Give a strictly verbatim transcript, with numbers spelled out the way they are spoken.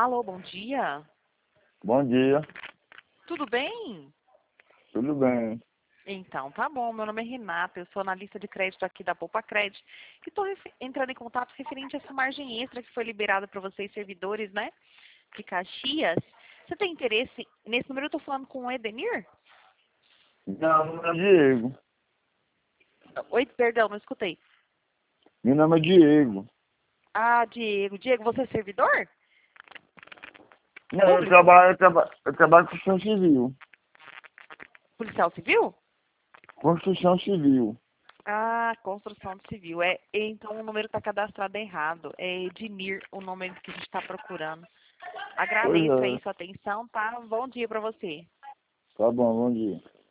Alô, bom dia. Bom dia, Tudo bem? tudo bem? Então, tá bom. Meu nome é Renata, eu sou analista de crédito aqui da Poupa Crédito e estou entrando em contato referente a essa margem extra que foi liberada para vocês, servidores, né, de Caxias. Você tem interesse? Nesse número eu estou falando com o Edenir? Não, meu nome é Diego. Oi, perdão, não escutei. Meu nome é Diego. Ah, Diego. Diego, você é servidor? Não, eu Público? trabalho, eu trabalho, eu trabalho com construção civil. Policial civil? Construção civil. Ah, construção civil. É, então o número está cadastrado errado. É Ednir o nome que a gente está procurando. Pois Agradeço é. aí sua atenção, tá? Bom dia para você. Tá bom, bom dia.